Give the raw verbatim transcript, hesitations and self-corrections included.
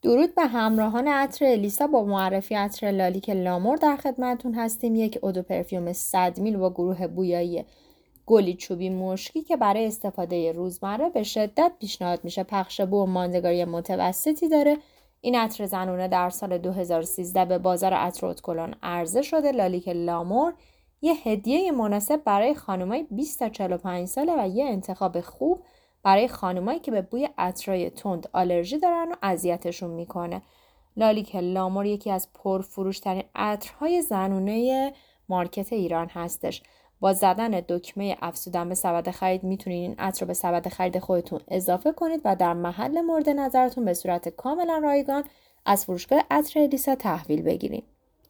درود به همراهان عطر الیسا. با معرفی عطر لالیک لامور در خدمتتون هستیم. یک اودو پرفیوم صد میل با گروه بویایی گلی چوبی مشکی که برای استفاده روزمره به شدت پیشنهاد میشه. پخش بو و ماندگاری متوسطی داره. این عطر زنونه در سال دو هزار و سیزده به بازار عطر اتکلون عرضه شده. لالیک لامور یه هدیه مناسب برای خانمای بیست تا چهل و پنج ساله و یه انتخاب خوب برای خانمایی که به بوی عطرای تند آلرژی دارن و اذیتشون میکنه. لالیک لامور یکی از پرفروش‌ترین عطرهای زنونه مارکت ایران هستش. با زدن دکمه افزودن به سبد خرید میتونید این عطر رو به سبد خرید خودتون اضافه کنید و در محل مورد نظرتون به صورت کاملا رایگان از فروشگاه عطر الیسا تحویل بگیرید.